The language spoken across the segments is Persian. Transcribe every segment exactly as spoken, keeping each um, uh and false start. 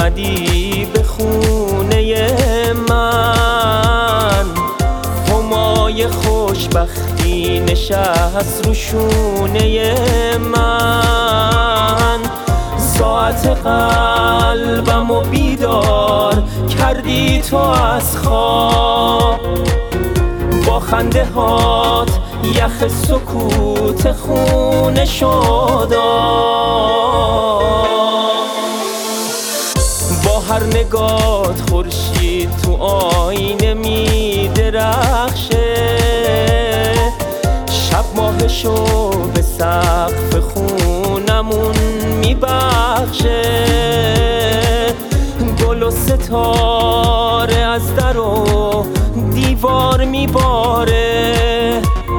اومدی به خونه من، همای خوشبختی نشست رو شونه من. ساعت قلبم و بیدار کردی تو از خواب، با خنده هات یخ سکوت خونه شد. با هر نگات خورشید تو آینه می درخشه، شب ماهشو به سقف خونمون می بخشه. گل و ستاره از در و دیوار می باره،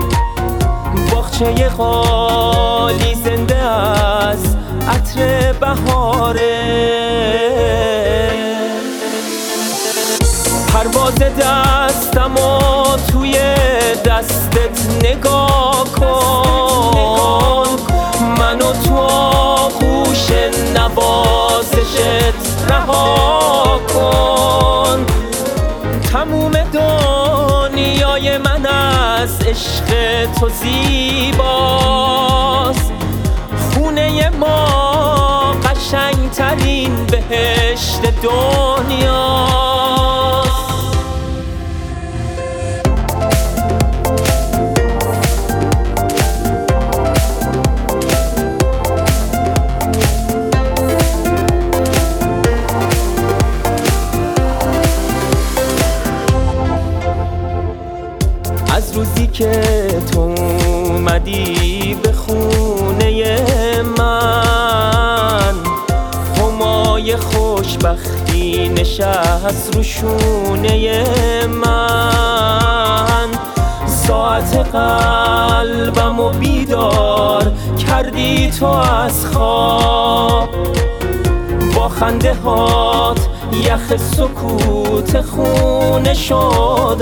باغچه خالی زنده از عطر بهاره. پرواز دستم و توی دستت نگاه کن، منو تو آغوش نوازشت رها کن. تموم دنیای من از عشق تو زیباست، خونه ما قشنگترین بهشت دنیاست. از روزی که تو اومدی به خونه من، همای خوشبختی نشست رو شونه من. ساعت قلبم و بیدار کردی تو از خواب، با خنده هات یخ سکوت خونه شد.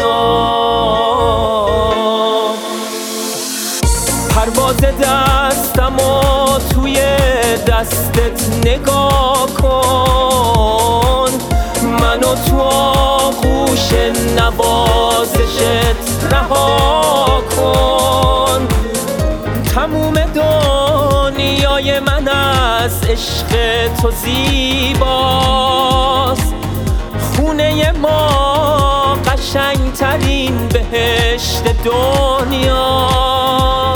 پرواز دستم و توی دستت نگاه کن، منو تو آغوش نوازشت رها کن. تموم دنیای من از عشق تو زیباست، خونه ما قشنگترین بهشت دنیا.